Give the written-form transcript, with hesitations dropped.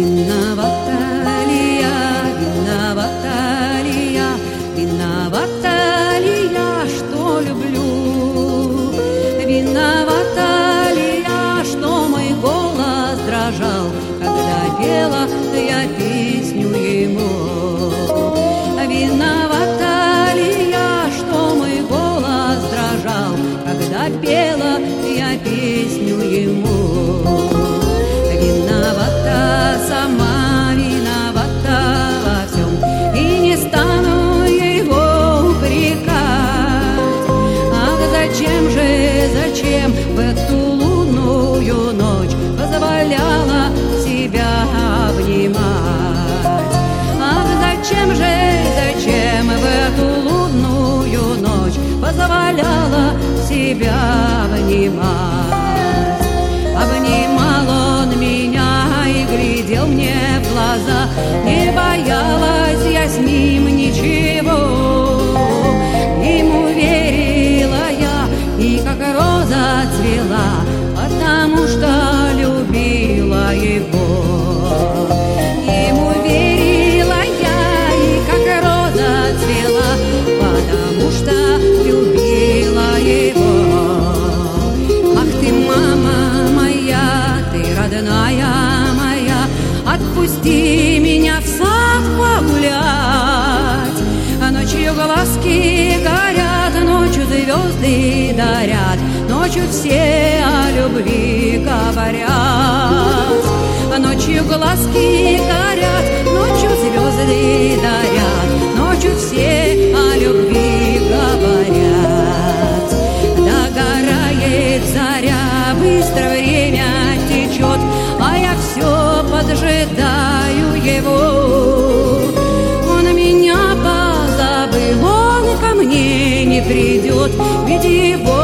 Виновата ли я, виновата ли я, виновата ли я, что люблю? Виновата ли я, что мой голос дрожал, когда пела я песню ему? Виновата ли я, что мой голос дрожал, когда пела я песню ему? Виновата, сама виновата во всем, и не стану его упрекать. Ах, зачем в эту лунную ночь позволяла себя обнимать? Ах, зачем в эту лунную ночь позволяла себя обнимать? Обнимал он меня и глядел мне в глаза, не боялась я с ним ничего. Ему верила я, и как роза цвела, потому что любила его. Ему верила я, и как роза цвела, потому что любила его. Ах ты, мама моя, ты родная моя, отпусти меня в сад погулять. А ночью глазки горят, ночью звезды дарят, ночью все о любви говорят. А ночью глазки горят, ночью звезды дарят, ночью все о любви говорят. Догорает заря, быстро время течет, а я все поджидаю его. Он меня позабыл, он ко мне не придет, ведь его